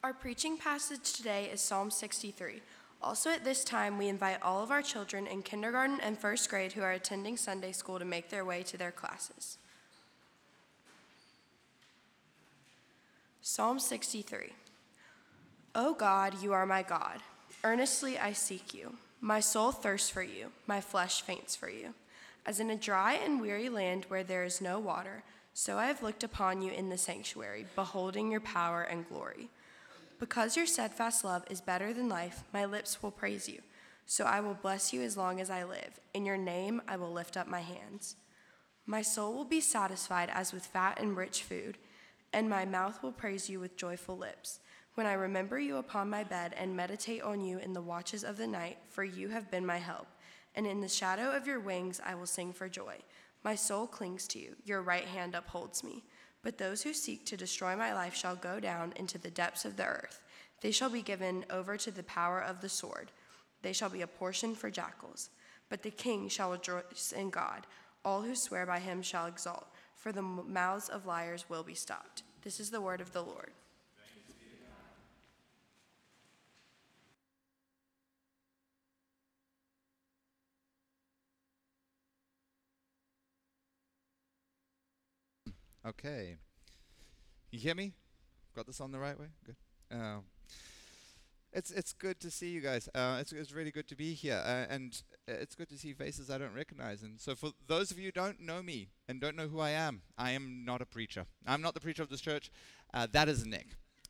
Our preaching passage today is Psalm 63. Also at this time, we invite all of our children in kindergarten and first grade who are attending Sunday school to make their way to their classes. Psalm 63. O God, you are my God. Earnestly I seek you. My soul thirsts for you. My flesh faints for you. As in a dry and weary land where there is no water, so I have looked upon you in the sanctuary, beholding your power and glory. Because your steadfast love is better than life, my lips will praise you. So I will bless you as long as I live. In your name I will lift up my hands. My soul will be satisfied as with fat and rich food, and my mouth will praise you with joyful lips. When I remember you upon my bed and meditate on you in the watches of the night, for you have been my help. And in the shadow of your wings I will sing for joy. My soul clings to you, your right hand upholds me. But those who seek to destroy my life shall go down into the depths of the earth. They shall be given over to the power of the sword. They shall be a portion for jackals. But the king shall rejoice in God. All who swear by him shall exult, for the mouths of liars will be stopped. This is the word of the Lord. Okay. You hear me? Got this on the right way? Good. It's good to see you guys. It's really good to be here, and it's good to see faces I don't recognize. And so, for those of you who don't know me and don't know who I am not a preacher. I'm not the preacher of this church. That is Nick.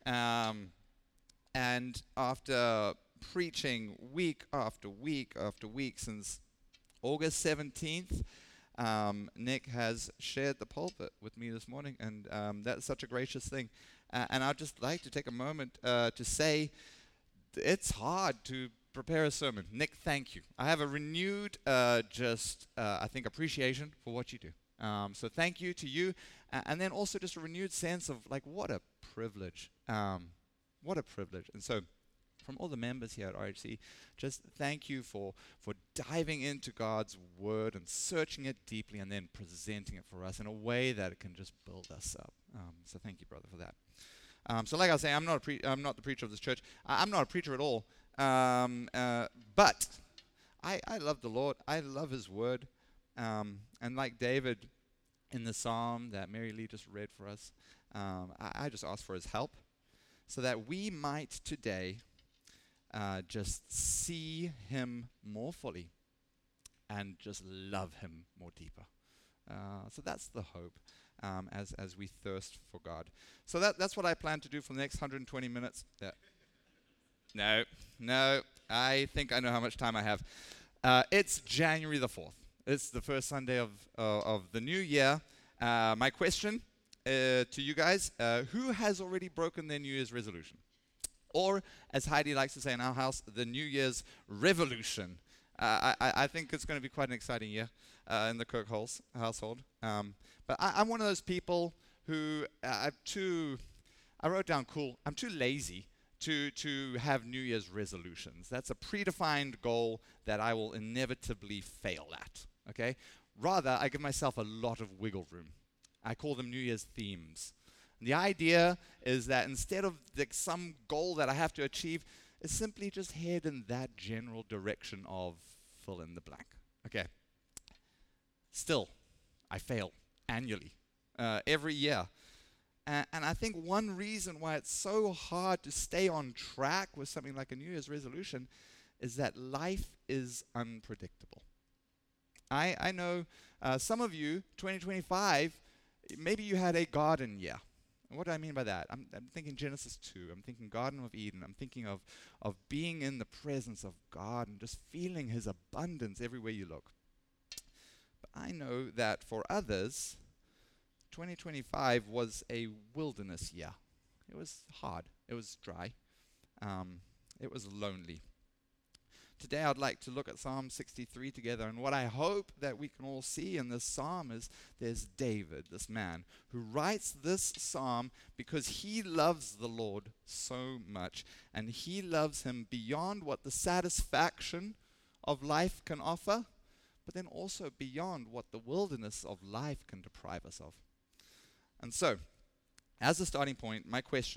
And after preaching week after week after week since August 17th, Nick has shared the pulpit with me this morning, and that's such a gracious thing. And I'd just like to take a moment to say it's hard to prepare a sermon. Nick, thank you. I have a renewed, I think, appreciation for what you do. So thank you to you, and then also just a renewed sense of, like, what a privilege. What a privilege. And so, from all the members here at RHC, just thank you for diving into God's Word and searching it deeply and then presenting it for us in a way that it can just build us up. So thank you, brother, for that. So like I was saying, I'm not the preacher of this church. I'm not a preacher at all. But I love the Lord. I love His Word. And like David in the psalm that Mary Lee just read for us, I just ask for His help so that we might today just see Him more fully and just love Him more deeper. So that's the hope as we thirst for God. So that's what I plan to do for the next 120 minutes. No, I think I know how much time I have. It's January the 4th. It's the first Sunday of the new year. My question to you guys, who has already broken their New Year's resolution? Or, as Heidi likes to say in our house, the New Year's revolution. I think it's going to be quite an exciting year in the Kirk household. But I'm one of those people who I wrote down cool. I'm too lazy to have New Year's resolutions. That's a predefined goal that I will inevitably fail at. Okay? Rather, I give myself a lot of wiggle room. I call them New Year's themes. The idea is that instead of some goal that I have to achieve, it's simply just head in that general direction of fill in the blank. Okay. Still, I fail annually, every year. And I think one reason why it's so hard to stay on track with something like a New Year's resolution is that life is unpredictable. I know some of you, 2025, maybe you had a garden year. And what do I mean by that? I'm thinking Genesis 2. I'm thinking Garden of Eden. I'm thinking of being in the presence of God and just feeling His abundance everywhere you look. But I know that for others, 2025 was a wilderness year. It was hard. It was dry. It was lonely. Today I'd like to look at Psalm 63 together, and what I hope that we can all see in this psalm is there's David, this man, who writes this psalm because he loves the Lord so much, and he loves Him beyond what the satisfaction of life can offer, but then also beyond what the wilderness of life can deprive us of. And so, as a starting point, my question,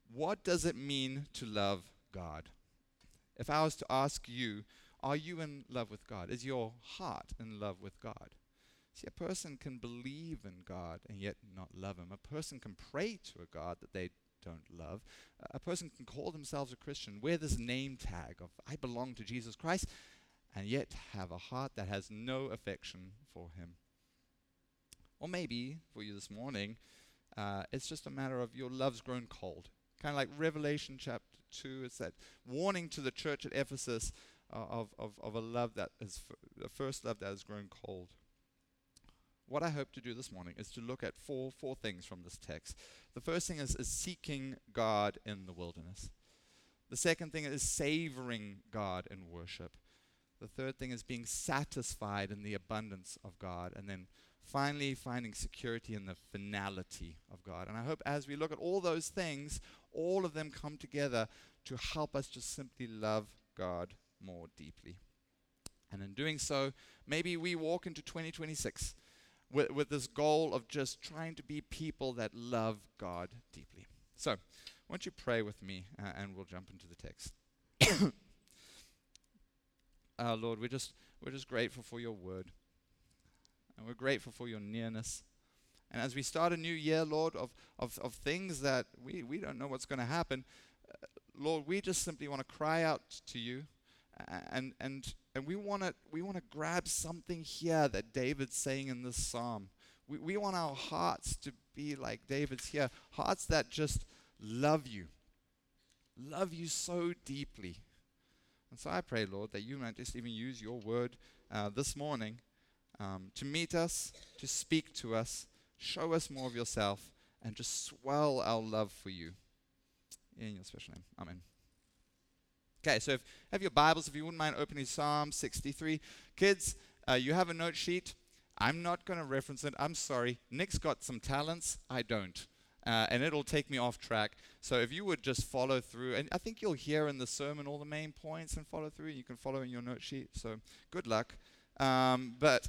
what does it mean to love God? If I was to ask you, are you in love with God? Is your heart in love with God? See, a person can believe in God and yet not love him. A person can pray to a God that they don't love. A person can call themselves a Christian, wear this name tag of I belong to Jesus Christ, and yet have a heart that has no affection for him. Or maybe, for you this morning, it's just a matter of your love's grown cold. Kind of like Revelation chapter 2, it's that warning to the church at Ephesus of a love that is, the first love that has grown cold. What I hope to do this morning is to look at four things from this text. The first thing is seeking God in the wilderness. The second thing is savoring God in worship. The third thing is being satisfied in the abundance of God. And then finally finding security in the finality of God. And I hope as we look at all those things, all of them come together to help us just simply love God more deeply. And in doing so, maybe we walk into 2026 with this goal of just trying to be people that love God deeply. So, why don't you pray with me and we'll jump into the text. Lord, we're just grateful for your word. And we're grateful for your nearness. And as we start a new year, Lord, of things that we don't know what's going to happen, Lord, we just simply want to cry out to you. And we want to grab something here that David's saying in this psalm. We want our hearts to be like David's here, hearts that just love you so deeply. And so I pray, Lord, that you might just even use your word this morning to meet us, to speak to us, show us more of yourself, and just swell our love for you. In your special name, amen. Okay, so have your Bibles, if you wouldn't mind opening Psalm 63. Kids, you have a note sheet. I'm not going to reference it. I'm sorry. Nick's got some talents. I don't. And it'll take me off track. So if you would just follow through, and I think you'll hear in the sermon all the main points and follow through. You can follow in your note sheet. So good luck. But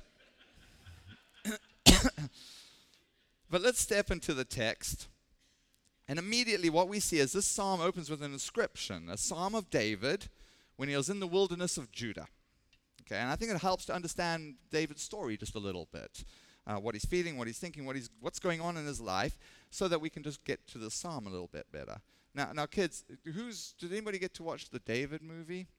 let's step into the text. And immediately what we see is this psalm opens with an inscription, a psalm of David when he was in the wilderness of Judah. Okay, and I think it helps to understand David's story just a little bit, what he's feeling, what he's thinking, what's going on in his life, so that we can just get to the psalm a little bit better. Now, kids, did anybody get to watch the David movie?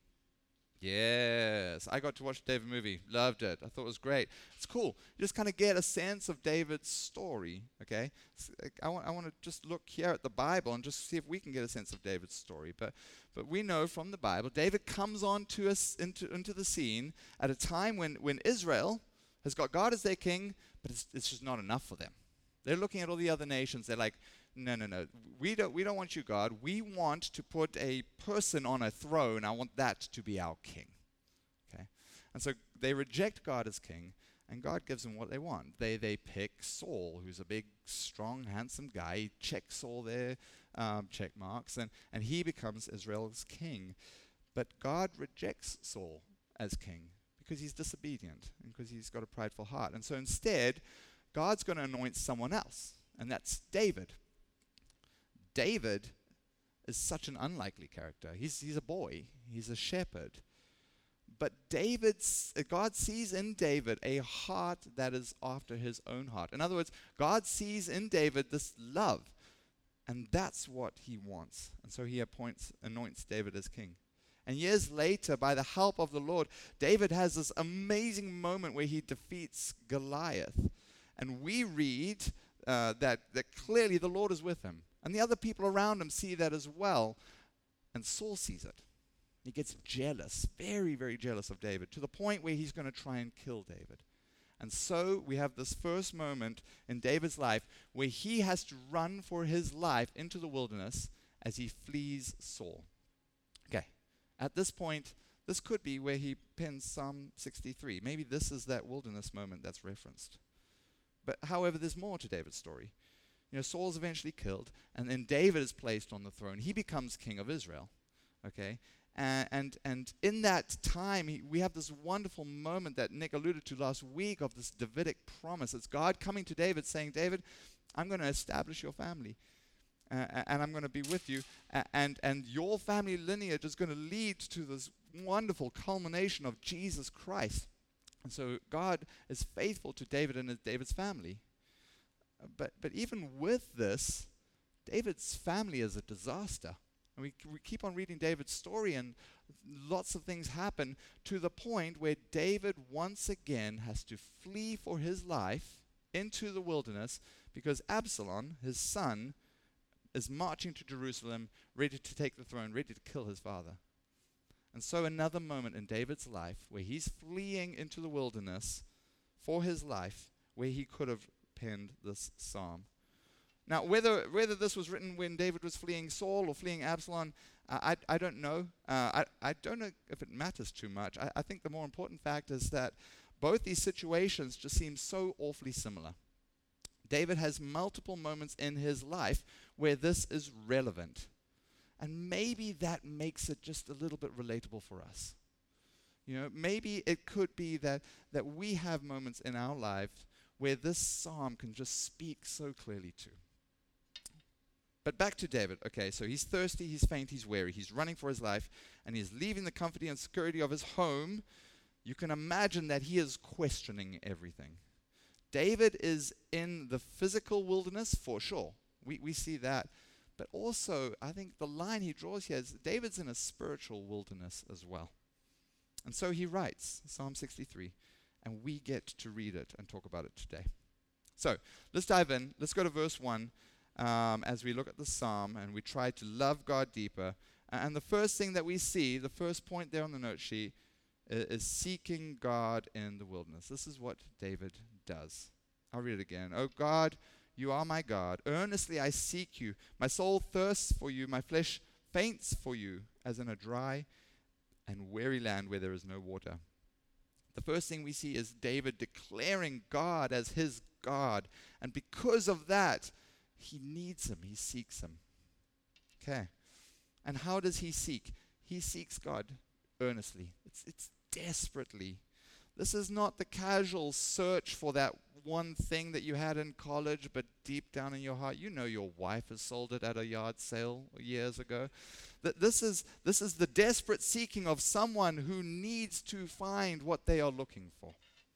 Yes, I got to watch the David movie. Loved it. I thought it was great. It's cool. You just kind of get a sense of David's story, okay? I want to just look here at the Bible and just see if we can get a sense of David's story. But we know from the Bible, David comes on to us into the scene at a time when Israel has got God as their king, but it's just not enough for them. They're looking at all the other nations. They're like, no. We don't want you, God. We want to put a person on a throne. I want that to be our king. Okay? And so they reject God as king, and God gives them what they want. They pick Saul, who's a big, strong, handsome guy. He checks all their check marks, and he becomes Israel's king. But God rejects Saul as king because he's disobedient and because he's got a prideful heart. And so instead, God's going to anoint someone else, and that's David. David is such an unlikely character. He's a boy. He's a shepherd. But God sees in David a heart that is after his own heart. In other words, God sees in David this love, and that's what he wants. And so he anoints David as king. And years later, by the help of the Lord, David has this amazing moment where he defeats Goliath. And we read that clearly the Lord is with him. And the other people around him see that as well. And Saul sees it. He gets jealous, very, very jealous of David, to the point where he's going to try and kill David. And so we have this first moment in David's life where he has to run for his life into the wilderness as he flees Saul. Okay, at this point, this could be where he pens Psalm 63. Maybe this is that wilderness moment that's referenced. But however, there's more to David's story. Saul's eventually killed, and then David is placed on the throne. He becomes king of Israel, okay? And in that time, we have this wonderful moment that Nick alluded to last week of this Davidic promise. It's God coming to David saying, David, I'm going to establish your family. and I'm going to be with you, and your family lineage is going to lead to this wonderful culmination of Jesus Christ. And so God is faithful to David and David's family. But even with this, David's family is a disaster. And we keep on reading David's story, and lots of things happen to the point where David once again has to flee for his life into the wilderness because Absalom, his son, is marching to Jerusalem, ready to take the throne, ready to kill his father. And so another moment in David's life where he's fleeing into the wilderness for his life, where he could have penned this psalm. Now, whether this was written when David was fleeing Saul or fleeing Absalom, I don't know. I don't know if it matters too much. I think the more important fact is that both these situations just seem so awfully similar. David has multiple moments in his life where this is relevant. And maybe that makes it just a little bit relatable for us. You know, maybe it could be that we have moments in our lives where this psalm can just speak so clearly to. But back to David. Okay, so he's thirsty, he's faint, he's weary, he's running for his life, and he's leaving the comfort and security of his home. You can imagine that he is questioning everything. David is in the physical wilderness for sure. We see that. But also, I think the line he draws here is David's in a spiritual wilderness as well. And so he writes Psalm 63, and we get to read it and talk about it today. So let's dive in. Let's go to verse 1 as we look at the psalm and we try to love God deeper. And the first thing that we see, the first point there on the note sheet, is seeking God in the wilderness. This is what David does. I'll read it again. Oh God, you are my God. Earnestly I seek you. My soul thirsts for you. My flesh faints for you, as in a dry and weary land where there is no water. The first thing we see is David declaring God as his God. And because of that, he needs him. He seeks him. Okay. And how does he seek? He seeks God earnestly. It's desperately. This is not the casual search for that one thing that you had in college, but deep down in your heart, you know your wife has sold it at a yard sale years ago. That this is the desperate seeking of someone who needs to find what they are looking for.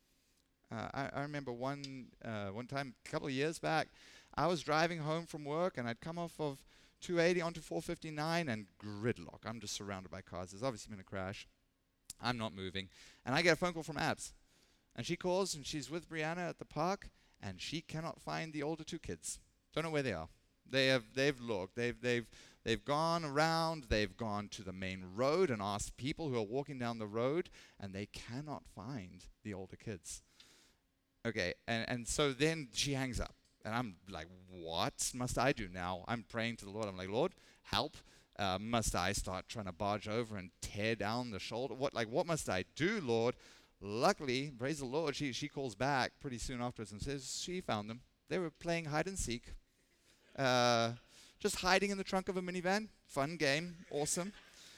I remember one time, a couple of years back, I was driving home from work, and I'd come off of 280 onto 459, and gridlock. I'm just surrounded by cars. There's obviously been a crash. I'm not moving. And I get a phone call from Abs. And she calls, and she's with Brianna at the park, and she cannot find the older two kids. Don't know where they are. They've looked. They've gone around. They've gone to the main road and asked people who are walking down the road, and they cannot find the older kids. Okay, and so then she hangs up. And I'm like, what must I do now? I'm praying to the Lord. I'm like, Lord, help. Must I start trying to barge over and tear down the shoulder? What must I do, Lord? Luckily, praise the Lord, she calls back pretty soon afterwards and says she found them. They were playing hide and seek. Just hiding in the trunk of a minivan. Fun game. Awesome.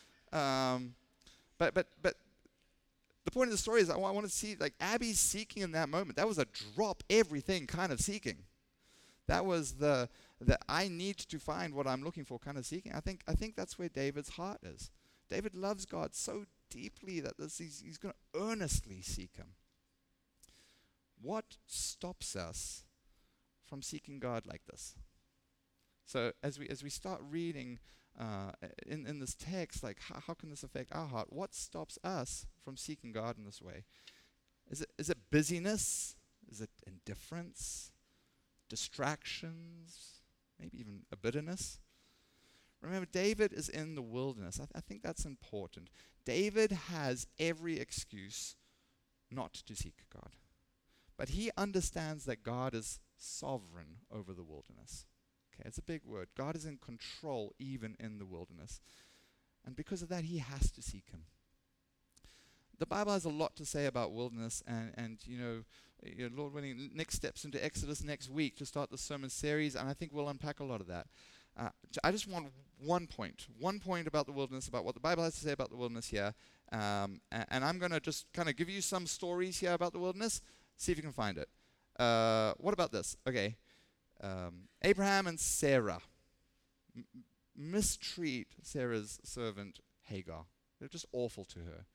But the point of the story is I want to see, like, Abby's seeking in that moment. That was a drop everything kind of seeking. That was the I need to find what I'm looking for kind of seeking. I think that's where David's heart is. David loves God so deeply that he's going to earnestly seek him. What stops us from seeking God like this? So as we start reading in this text, like how can this affect our heart? What stops us from seeking God in this way? Is it busyness? Is it indifference? Distractions? Maybe even a bitterness? Remember, David is in the wilderness. I think that's important. David has every excuse not to seek God. But he understands that God is sovereign over the wilderness. Okay, it's a big word. God is in control even in the wilderness. And because of that, he has to seek him. The Bible has a lot to say about wilderness, and Lord willing, Nick steps into Exodus next week to start the sermon series, and I think we'll unpack a lot of that. I just want one point about the wilderness, about what the Bible has to say about the wilderness here, and I'm going to just kind of give you some stories here about the wilderness, see if you can find it. What about this? Okay, Abraham and Sarah. mistreat Sarah's servant Hagar. They're just awful to her.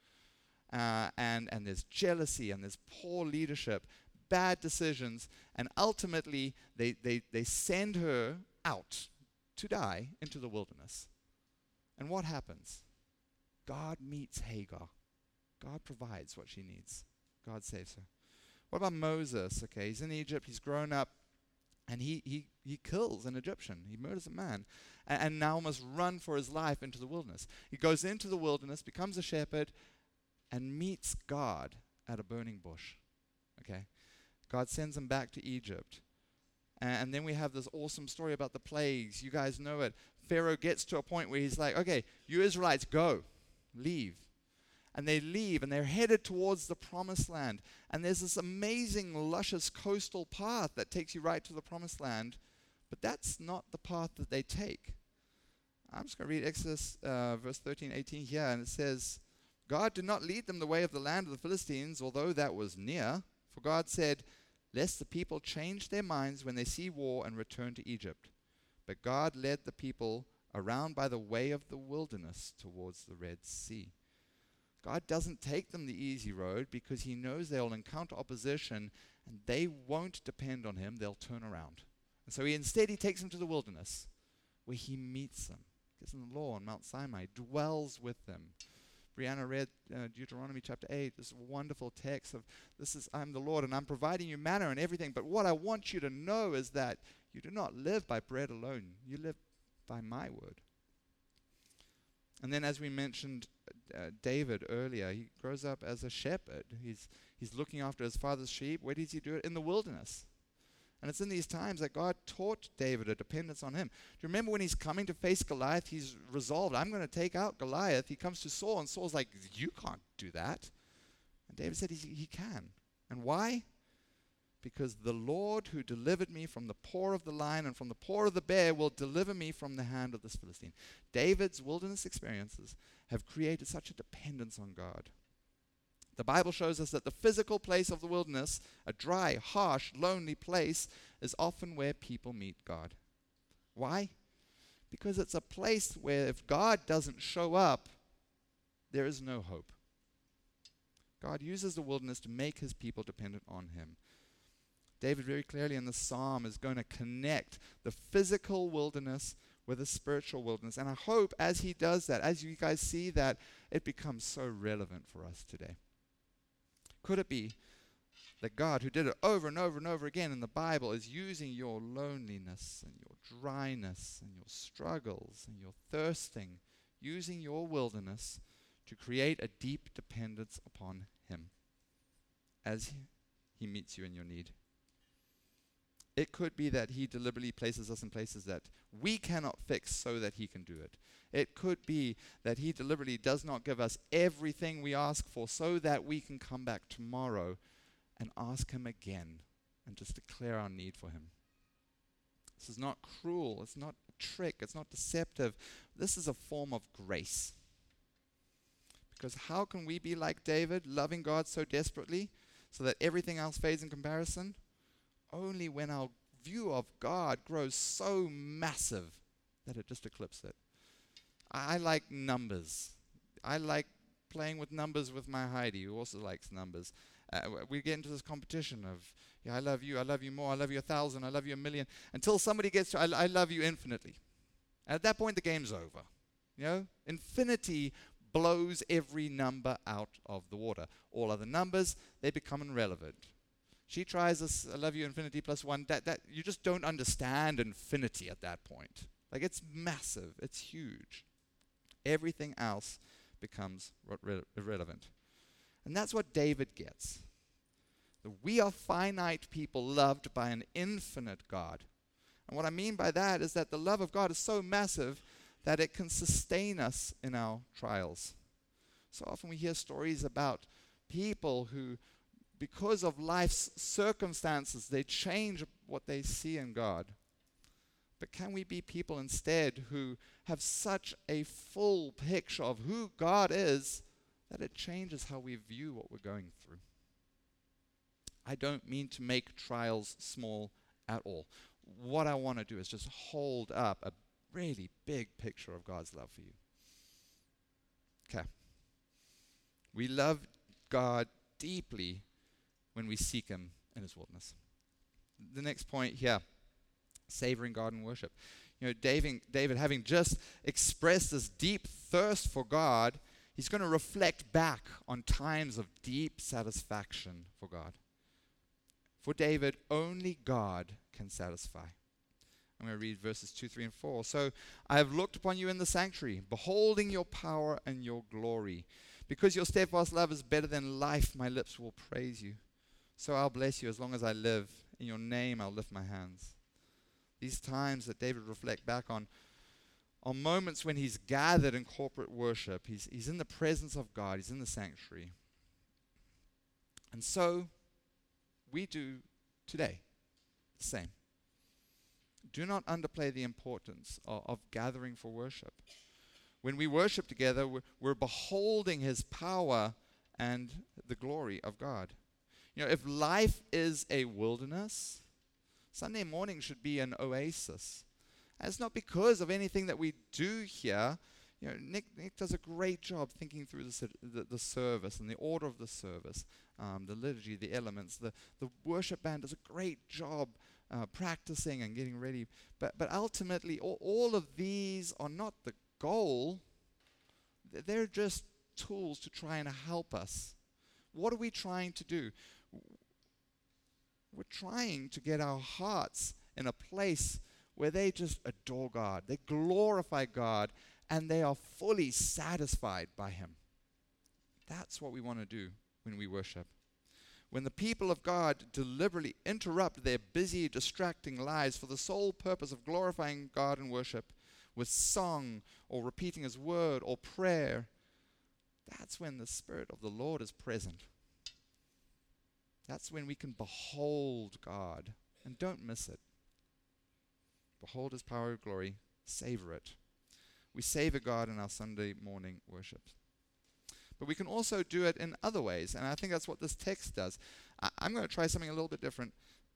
And there's jealousy, and there's poor leadership, bad decisions, and ultimately they send her out to die into the wilderness. And what happens? God meets Hagar. God provides what she needs. God saves her. What about Moses? Okay, he's in Egypt, he's grown up, and he kills an Egyptian. He murders a man, and now must run for his life into the wilderness. He goes into the wilderness, becomes a shepherd, and meets God at a burning bush. Okay, God sends him back to Egypt. And then we have this awesome story about the plagues. You guys know it. Pharaoh gets to a point where he's like, okay, you Israelites, go, leave. And they leave, and they're headed towards the promised land. And there's this amazing, luscious coastal path that takes you right to the promised land. But that's not the path that they take. I'm just going to read Exodus verse 13, 18 here, and it says, God did not lead them the way of the land of the Philistines, although that was near. For God said, lest the people change their minds when they see war and return to Egypt. But God led the people around by the way of the wilderness towards the Red Sea. God doesn't take them the easy road because he knows they'll encounter opposition and they won't depend on him. They'll turn around. And so instead he takes them to the wilderness where he meets them, gives them the law on Mount Sinai, dwells with them. Brianna read Deuteronomy chapter 8, this wonderful text of, I'm the Lord and I'm providing you manna and everything, but what I want you to know is that you do not live by bread alone, you live by my word. And then as we mentioned David earlier, he grows up as a shepherd. He's looking after his father's sheep. Where does he do it? In the wilderness. And it's in these times that God taught David a dependence on him. Do you remember when he's coming to face Goliath, he's resolved, I'm going to take out Goliath. He comes to Saul, and Saul's like, you can't do that. And David said he can. And why? Because the Lord who delivered me from the paw of the lion and from the paw of the bear will deliver me from the hand of this Philistine. David's wilderness experiences have created such a dependence on God. The Bible shows us that the physical place of the wilderness, a dry, harsh, lonely place, is often where people meet God. Why? Because it's a place where if God doesn't show up, there is no hope. God uses the wilderness to make his people dependent on him. David very clearly in the psalm is going to connect the physical wilderness with the spiritual wilderness. And I hope as he does that, as you guys see that, it becomes so relevant for us today. Could it be that God, who did it over and over and over again in the Bible, is using your loneliness and your dryness and your struggles and your thirsting, using your wilderness to create a deep dependence upon him as he meets you in your need? It could be that he deliberately places us in places that we cannot fix so that he can do it. It could be that he deliberately does not give us everything we ask for so that we can come back tomorrow and ask him again and just declare our need for him. This is not cruel. It's not a trick. It's not deceptive. This is a form of grace. Because how can we be like David, loving God so desperately so that everything else fades in comparison? Only when our view of God grows so massive that it just eclipses it. I like numbers. I like playing with numbers with my Heidi, who also likes numbers. We get into this competition of, yeah, I love you more, I love you 1,000, I love you 1,000,000, until somebody gets to, I love you infinitely. And at that point, the game's over. You know, infinity blows every number out of the water. All other numbers, they become irrelevant. She tries this, I love you infinity plus one. That you just don't understand infinity at that point. Like, it's massive. It's huge. Everything else becomes irrelevant. And that's what David gets. We are finite people loved by an infinite God. And what I mean by that is that the love of God is so massive that it can sustain us in our trials. So often we hear stories about people who, because of life's circumstances, they change what they see in God. But can we be people instead who have such a full picture of who God is that it changes how we view what we're going through? I don't mean to make trials small at all. What I want to do is just hold up a really big picture of God's love for you. Okay. We love God deeply when we seek him in his wilderness. The next point here, savoring God in worship. David, having just expressed this deep thirst for God, he's going to reflect back on times of deep satisfaction for God. For David, only God can satisfy. I'm going to read verses 2, 3, and 4. So I have looked upon you in the sanctuary, beholding your power and your glory. Because your steadfast love is better than life, my lips will praise you. So I'll bless you as long as I live. In your name I'll lift my hands. These times that David reflect back on moments when he's gathered in corporate worship. He's in the presence of God. He's in the sanctuary. And so we do today the same. Do not underplay the importance of gathering for worship. When we worship together, we're beholding his power and the glory of God. If life is a wilderness, Sunday morning should be an oasis. And it's not because of anything that we do here. Nick does a great job thinking through the service and the order of the service, the liturgy, the elements. The worship band does a great job practicing and getting ready. But ultimately, all of these are not the goal. They're just tools to try and help us. What are we trying to do? We're trying to get our hearts in a place where they just adore God, they glorify God, and they are fully satisfied by him. That's what we want to do when we worship. When the people of God deliberately interrupt their busy, distracting lives for the sole purpose of glorifying God in worship with song or repeating his word or prayer, that's when the Spirit of the Lord is present. That's when we can behold God, and don't miss it. Behold his power and glory, savor it. We savor God in our Sunday morning worship. But we can also do it in other ways, and I think that's what this text does. I'm going to try something a little bit different.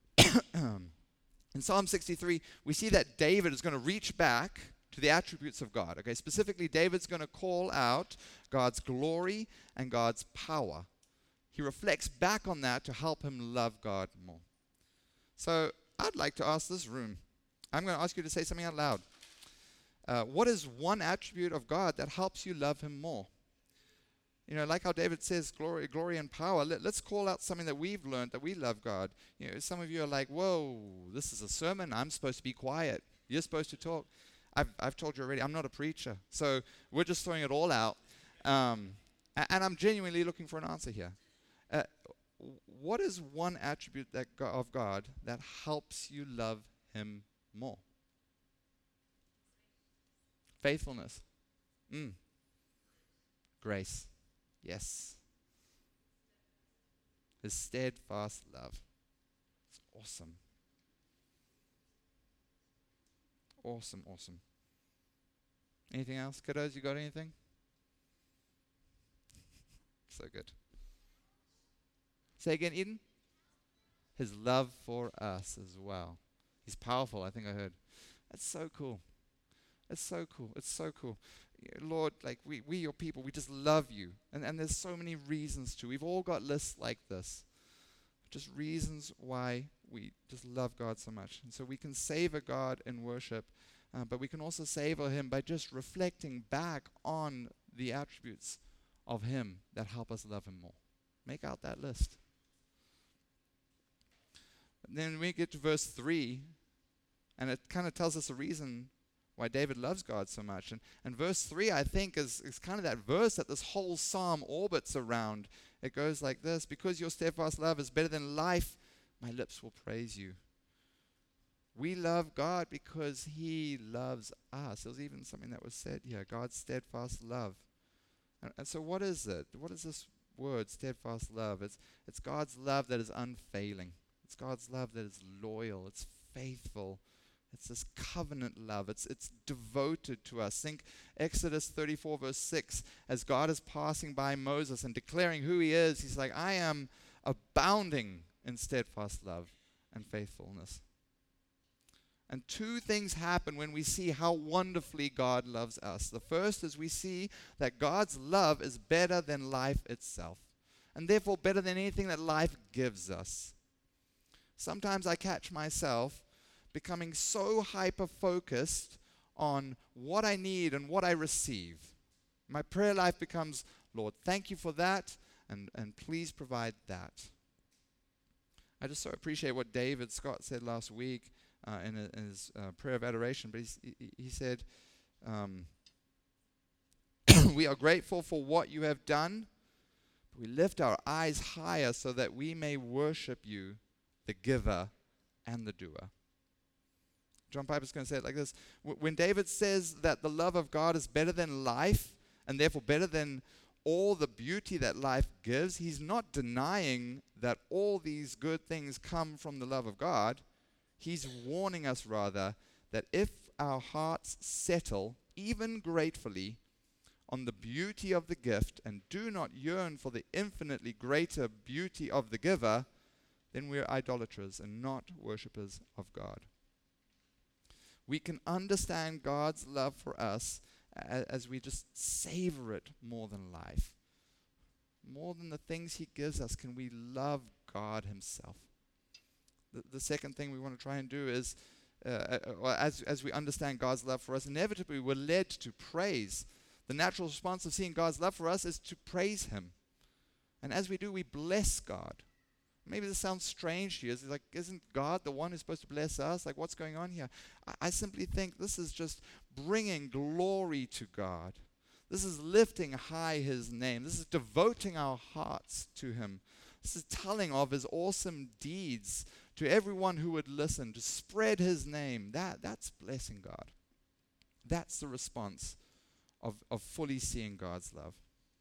In Psalm 63, we see that David is going to reach back to the attributes of God. Okay, specifically, David's going to call out God's glory and God's power. He reflects back on that to help him love God more. So I'd like to ask this room, I'm going to ask you to say something out loud. What is one attribute of God that helps you love him more? Like how David says, glory and power. Let's call out something that we've learned, that we love God. Some of you are like, whoa, this is a sermon. I'm supposed to be quiet. You're supposed to talk. I've told you already, I'm not a preacher. So we're just throwing it all out. And I'm genuinely looking for an answer here. What is one attribute of God that helps you love him more? Faithfulness. Grace. Yes. His steadfast love. It's awesome. Awesome. Anything else, kiddos? You got anything? So good. Say again, Eden. His love for us as well. He's powerful, I think I heard. That's so cool. It's so cool. Lord, like we your people, we just love you. And there's so many reasons to. We've all got lists like this. Just reasons why we just love God so much. And so we can savor God in worship, but we can also savor him by just reflecting back on the attributes of him that help us love him more. Make out that list. And then we get to verse 3, and it kind of tells us a reason why David loves God so much. And verse 3, I think, is kind of that verse that this whole psalm orbits around. It goes like this: because your steadfast love is better than life, my lips will praise you. We love God because he loves us. There's even something that was said here, God's steadfast love. And so what is it? What is this word, steadfast love? It's God's love that is unfailing. It's God's love that is loyal. It's faithful. It's this covenant love. It's devoted to us. Think Exodus 34 verse 6. As God is passing by Moses and declaring who he is, he's like, I am abounding in steadfast love and faithfulness. And two things happen when we see how wonderfully God loves us. The first is we see that God's love is better than life itself, and therefore better than anything that life gives us. Sometimes I catch myself becoming so hyper-focused on what I need and what I receive. My prayer life becomes, Lord, thank you for that, and please provide that. I just so appreciate what David Scott said last week in his prayer of adoration. But he said, we are grateful for what you have done. But we lift our eyes higher so that we may worship you, the giver and the doer. John Piper's going to say it like this. When David says that the love of God is better than life, and therefore better than all the beauty that life gives, he's not denying that all these good things come from the love of God. He's warning us rather that if our hearts settle, even gratefully, on the beauty of the gift and do not yearn for the infinitely greater beauty of the giver, then we're idolaters and not worshippers of God. We can understand God's love for us as we just savor it more than life. More than the things he gives us, can we love God himself? The second thing we want to try and do is, as we understand God's love for us, inevitably we're led to praise. The natural response of seeing God's love for us is to praise him. And as we do, we bless God. Maybe this sounds strange to you. It's like, isn't God the one who's supposed to bless us? Like, what's going on here? I simply think this is just bringing glory to God. This is lifting high his name. This is devoting our hearts to him. This is telling of his awesome deeds to everyone who would listen, to spread his name. That's blessing God. That's the response of fully seeing God's love.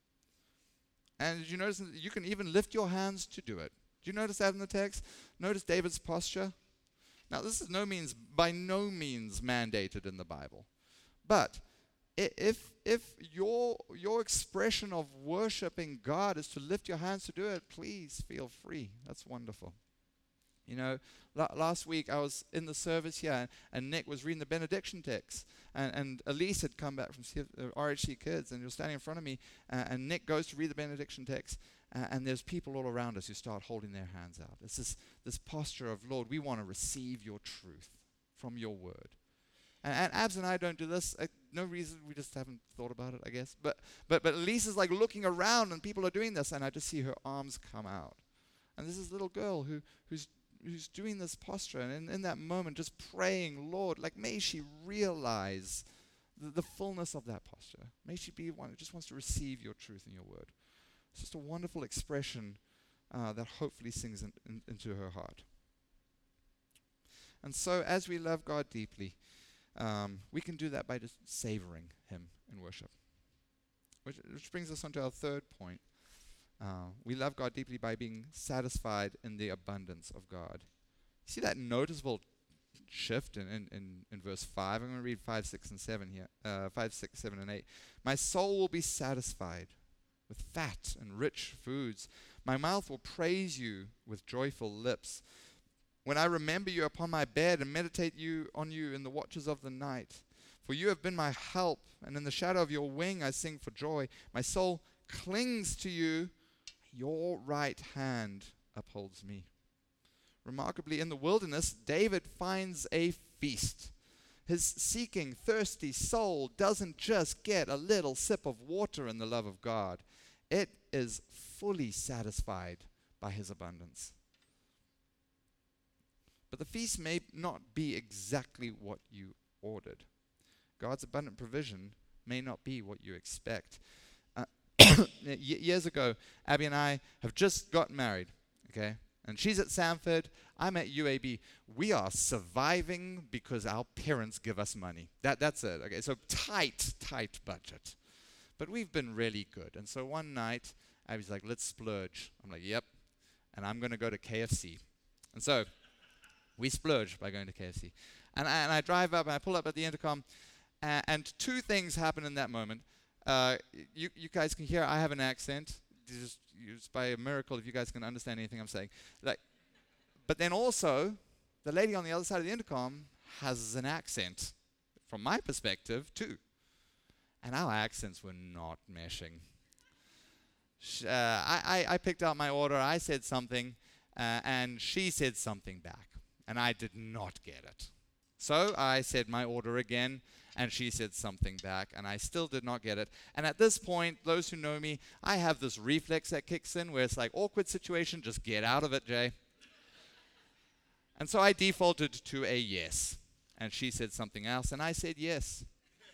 And did you notice that you can even lift your hands to do it? Do you notice that in the text? Notice David's posture. Now, this is by no means mandated in the Bible. But if your expression of worshiping God is to lift your hands to do it, please feel free. That's wonderful. You know, last week I was in the service here, and Nick was reading the benediction text, and Elise had come back from RHC Kids, and he was standing in front of me, and Nick goes to read the benediction text, and there's people all around us who start holding their hands out. It's this posture of, Lord, we want to receive your truth from your word. And Abs and I don't do this. No reason, we just haven't thought about it, I guess. But Elise is like looking around, and people are doing this, and I just see her arms come out. And there's this little girl who's doing this posture, and in that moment just praying, Lord, like may she realize the fullness of that posture. May she be one who just wants to receive your truth and your word. It's just a wonderful expression that hopefully sinks into her heart. And so as we love God deeply, we can do that by just savoring him in worship. Which brings us on to our third point. We love God deeply by being satisfied in the abundance of God. See that noticeable shift in verse 5? I'm going to read 5, 6, and 7 here. 5, 6, 7, and 8. My soul will be satisfied with fat and rich foods. My mouth will praise you with joyful lips. When I remember you upon my bed and meditate on you in the watches of the night. For you have been my help, and in the shadow of your wing I sing for joy. My soul clings to you. Your right hand upholds me. Remarkably, in the wilderness, David finds a feast. His seeking, thirsty soul doesn't just get a little sip of water in the love of God. It is fully satisfied by his abundance. But the feast may not be exactly what you ordered. God's abundant provision may not be what you expect. Years ago, Abby and I have just gotten married, okay? And she's at Samford, I'm at UAB. We are surviving because our parents give us money. That's it, okay? So tight budget. But we've been really good. And so one night, Abby's like, let's splurge. I'm like, yep. And I'm going to go to KFC. And so we splurge by going to KFC. And I drive up, and I pull up at the intercom, and two things happen in that moment. You guys can hear I have an accent. Just by a miracle, if you guys can understand anything I'm saying. But then also, the lady on the other side of the intercom has an accent, from my perspective, too. And our accents were not meshing. I picked out my order, I said something, and she said something back. And I did not get it. So I said my order again, and she said something back, and I still did not get it. And at this point, those who know me, I have this reflex that kicks in where it's like, awkward situation, just get out of it, Jay. And so I defaulted to a yes. And she said something else, and I said yes.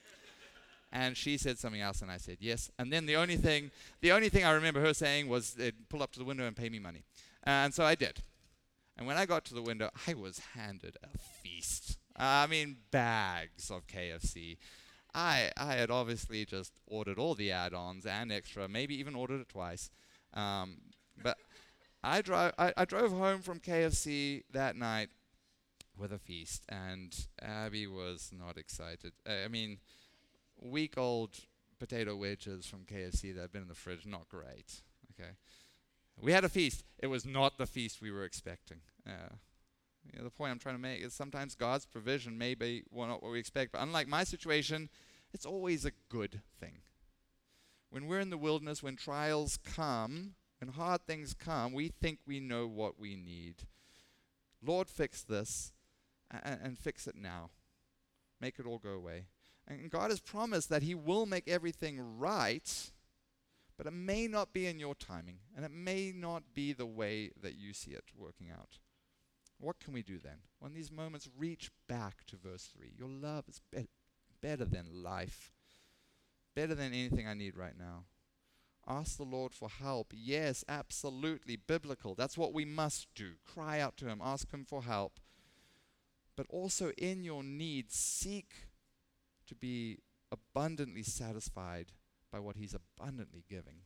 And she said something else, and I said yes. And then the only thing I remember her saying was, pull up to the window and pay me money. And so I did. And when I got to the window, I was handed a feast. I mean, bags of KFC. I had obviously just ordered all the add-ons and extra, maybe even ordered it twice. But I drove home from KFC that night with a feast, and Abby was not excited. I mean, week-old potato wedges from KFC that had been in the fridge, not great. Okay, we had a feast. It was not the feast we were expecting. The point I'm trying to make is sometimes God's provision may be not what we expect, but unlike my situation, it's always a good thing. When we're in the wilderness, when trials come, when hard things come, we think we know what we need. Lord, fix this, and fix it now. Make it all go away. And God has promised that he will make everything right, but it may not be in your timing, and it may not be the way that you see it working out. What can we do then? Well, in these moments, reach back to verse 3. Your love is better than life, better than anything I need right now. Ask the Lord for help. Yes, absolutely, biblical. That's what we must do. Cry out to him, ask him for help. But also in your needs, seek to be abundantly satisfied by what he's abundantly giving.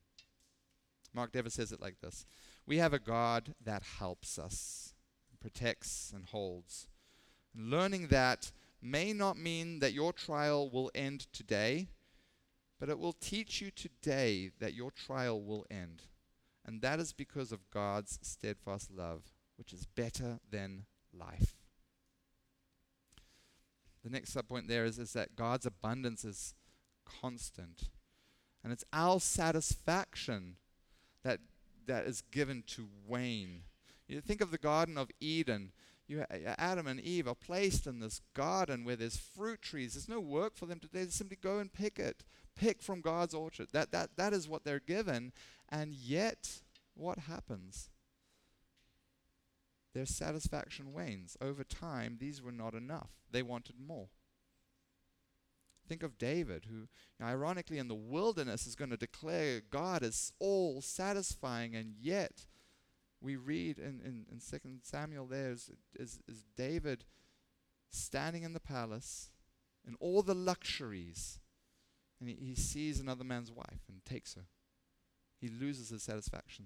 Mark Dever says it like this: we have a God that helps us, protects and holds. And learning that may not mean that your trial will end today, but it will teach you today that your trial will end. And that is because of God's steadfast love, which is better than life. The next subpoint there is that God's abundance is constant. And it's our satisfaction that is given to wane. You think of the Garden of Eden. Adam and Eve are placed in this garden where there's fruit trees. There's no work for them to do. They simply go and pick from God's orchard. That is what they're given. And yet, what happens? Their satisfaction wanes. Over time, these were not enough. They wanted more. Think of David, who, ironically, in the wilderness is going to declare God is all satisfying, and yet we read in 2 Samuel there is David standing in the palace in all the luxuries, and he sees another man's wife and takes her. He loses his satisfaction.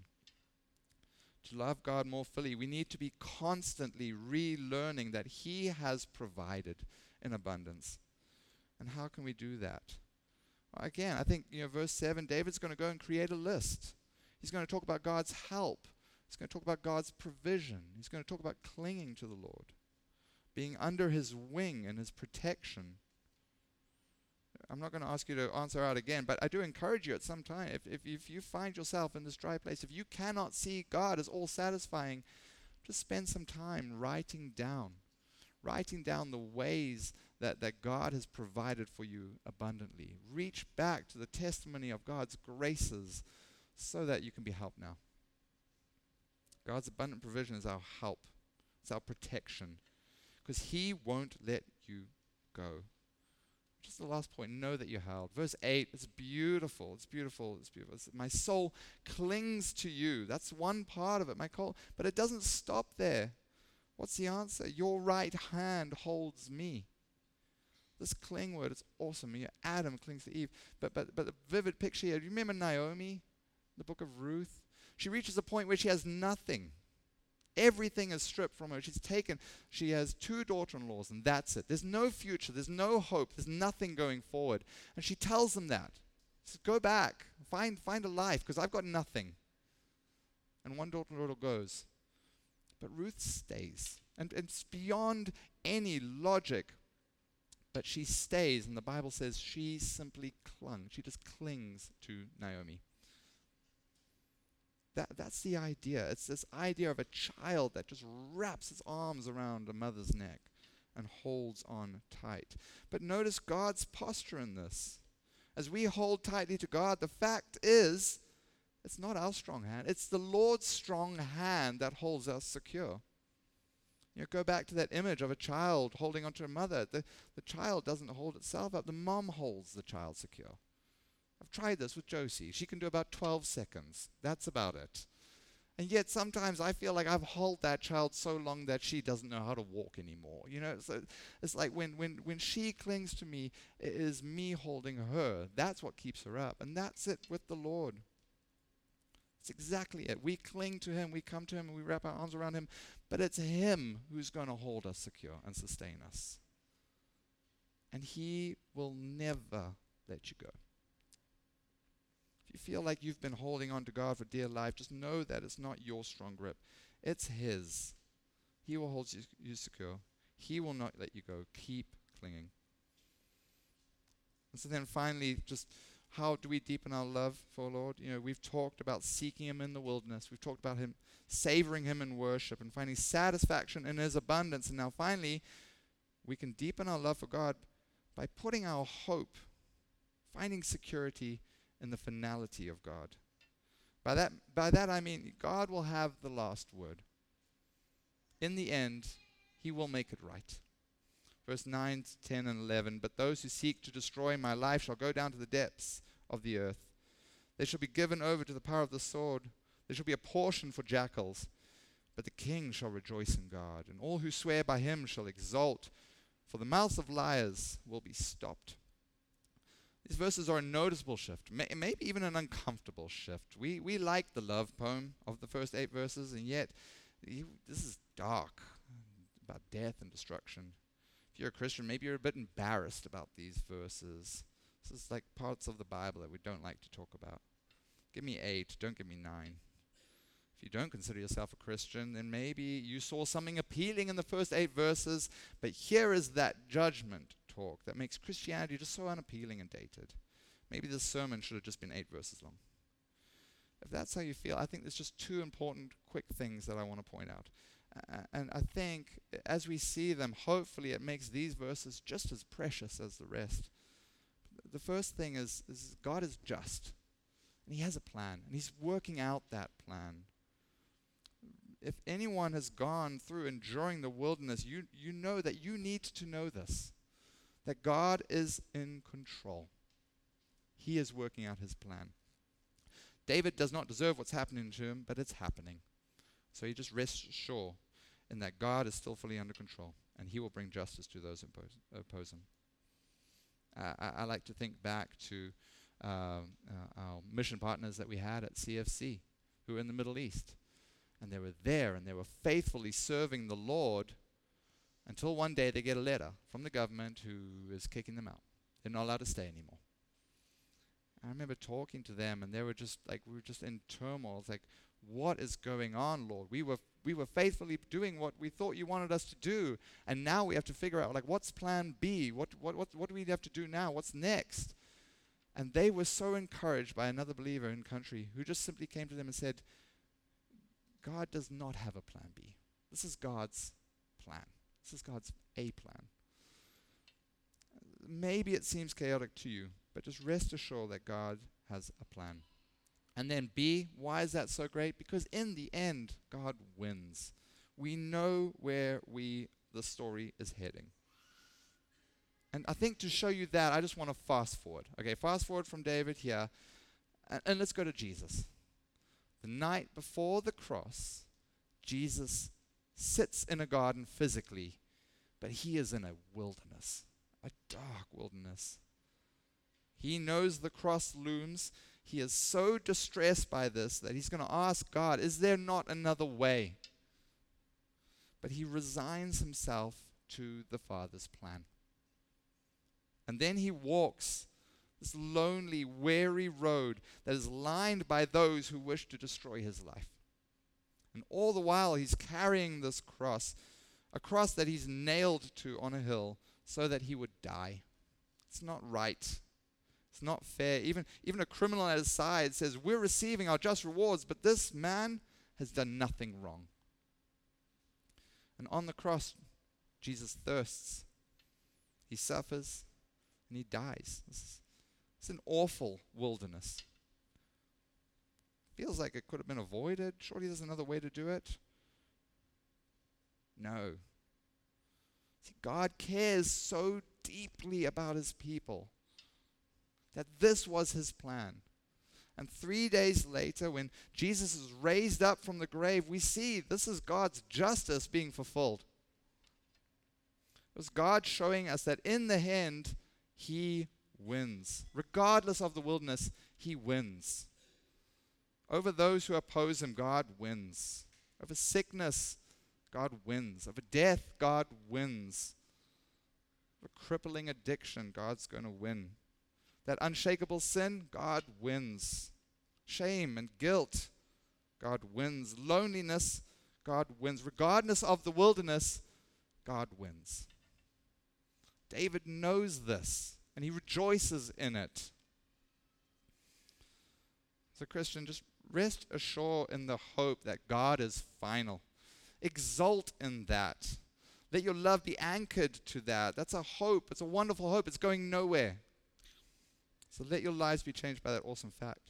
To love God more fully, we need to be constantly relearning that he has provided in abundance. And how can we do that? Well, again, I think verse 7, David's going to go and create a list. He's going to talk about God's help. He's going to talk about God's provision. He's going to talk about clinging to the Lord, being under his wing and his protection. I'm not going to ask you to answer out again, but I do encourage you at some time, if you find yourself in this dry place, if you cannot see God as all satisfying, just spend some time writing down the ways that God has provided for you abundantly. Reach back to the testimony of God's graces so that you can be helped now. God's abundant provision is our help. It's our protection, because he won't let you go. Just the last point, know that you're held. Verse 8, it's beautiful. It's beautiful. It's beautiful. My soul clings to you. That's one part of it, but it doesn't stop there. What's the answer? Your right hand holds me. This cling word, it's awesome. Adam clings to Eve. But the vivid picture here, do you remember Naomi, the book of Ruth? She reaches a point where she has nothing. Everything is stripped from her. She has 2 daughter-in-laws, and that's it. There's no future. There's no hope. There's nothing going forward. And she tells them that. She says, go back. Find a life, because I've got nothing. And one daughter-in-law goes. But Ruth stays. And it's beyond any logic. But she stays, and the Bible says she simply clung. She just clings to Naomi. That's the idea. It's this idea of a child that just wraps its arms around a mother's neck and holds on tight. But notice God's posture in this. As we hold tightly to God, the fact is, it's not our strong hand. It's the Lord's strong hand that holds us secure. Go back to that image of a child holding onto a mother. The child doesn't hold itself up. The mom holds the child secure. I've tried this with Josie. She can do about 12 seconds. That's about it. And yet sometimes I feel like I've held that child so long that she doesn't know how to walk anymore. So it's like when she clings to me, it is me holding her. That's what keeps her up. And that's it with the Lord. It's exactly it. We cling to him, we come to him, and we wrap our arms around him, but it's him who's going to hold us secure and sustain us. And he will never let you go. If you feel like you've been holding on to God for dear life, just know that it's not your strong grip. It's his. He will hold you secure. He will not let you go. Keep clinging. And so then finally, just how do we deepen our love for Lord? We've talked about seeking him in the wilderness. We've talked about him savoring him in worship and finding satisfaction in his abundance. And now finally, we can deepen our love for God by putting our hope, finding security in the finality of God. By that I mean God will have the last word. In the end, he will make it right. Verse 9, 10, and 11, but those who seek to destroy my life shall go down to the depths of the earth. They shall be given over to the power of the sword. There shall be a portion for jackals. But the king shall rejoice in God, and all who swear by him shall exult, for the mouths of liars will be stopped. These verses are a noticeable shift, maybe even an uncomfortable shift. We like the love poem of the first 8 verses, and yet this is dark, about death and destruction. If you're a Christian, maybe you're a bit embarrassed about these verses. This is like parts of the Bible that we don't like to talk about. Give me 8, don't give me 9. If you don't consider yourself a Christian, then maybe you saw something appealing in the first 8 verses, but here is that judgment talk that makes Christianity just so unappealing and dated. Maybe this sermon should have just been 8 verses long. If that's how you feel, I think there's just 2 important quick things that I want to point out. And I think as we see them, hopefully it makes these verses just as precious as the rest. The first thing is God is just. And he has a plan. And he's working out that plan. If anyone has gone through enduring the wilderness, you know that you need to know this. That God is in control. He is working out his plan. David does not deserve what's happening to him, but it's happening. So he just rests sure in that God is still fully under control, and he will bring justice to those who oppose him. I like to think back to our mission partners that we had at CFC, who were in the Middle East. And they were there, and they were faithfully serving the Lord until one day they get a letter from the government who is kicking them out. They're not allowed to stay anymore. I remember talking to them, and they were just like, we were just in turmoil. It's like, what is going on, Lord? We were faithfully doing what we thought you wanted us to do, and now we have to figure out, like, what's plan B? What do we have to do now? What's next? And they were so encouraged by another believer in country who just simply came to them and said, God does not have a plan B. This is God's plan. This is God's A plan. Maybe it seems chaotic to you, but just rest assured that God has a plan. And then B, why is that so great? Because in the end, God wins. We know where the story is heading. And I think to show you that, I just want to fast forward. Okay, fast forward from David here, and let's go to Jesus. The night before the cross, Jesus sits in a garden physically, but he is in a wilderness, a dark wilderness. He knows the cross looms. He is so distressed by this that he's going to ask God, is there not another way? But he resigns himself to the Father's plan. And then he walks this lonely, weary road that is lined by those who wish to destroy his life. And all the while he's carrying this cross, a cross that he's nailed to on a hill so that he would die. It's not right. It's not fair. Even a criminal at his side says, we're receiving our just rewards, but this man has done nothing wrong. And on the cross, Jesus thirsts. He suffers, and he dies. It's an awful wilderness. Feels like it could have been avoided. Surely there's another way to do it. No. See, God cares so deeply about his people that this was his plan. And 3 days later, when Jesus is raised up from the grave, we see this is God's justice being fulfilled. It was God showing us that in the end, he wins. Regardless of the wilderness, he wins. Over those who oppose him, God wins. Over sickness, God wins. Over death, God wins. Over crippling addiction, God's going to win. That unshakable sin, God wins. Shame and guilt, God wins. Loneliness, God wins. Regardless of the wilderness, God wins. David knows this, and he rejoices in it. So, Christian, just rest assured in the hope that God is final. Exult in that. Let your love be anchored to that. That's a hope. It's a wonderful hope. It's going nowhere. So let your lives be changed by that awesome fact.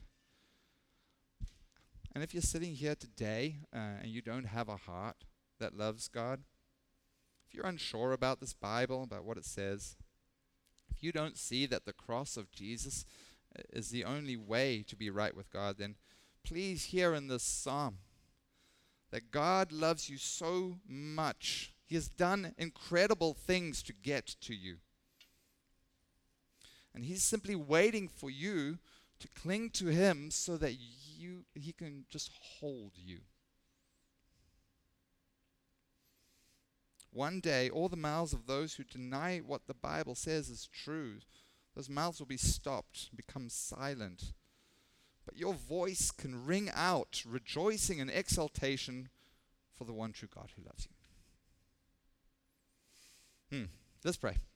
And if you're sitting here today and you don't have a heart that loves God, if you're unsure about this Bible, about what it says, if you don't see that the cross of Jesus is the only way to be right with God, then please hear in this psalm that God loves you so much. He has done incredible things to get to you. And he's simply waiting for you to cling to him so that he can just hold you. One day, all the mouths of those who deny what the Bible says is true, those mouths will be stopped, become silent. But your voice can ring out, rejoicing and exultation for the one true God who loves you. Let's pray.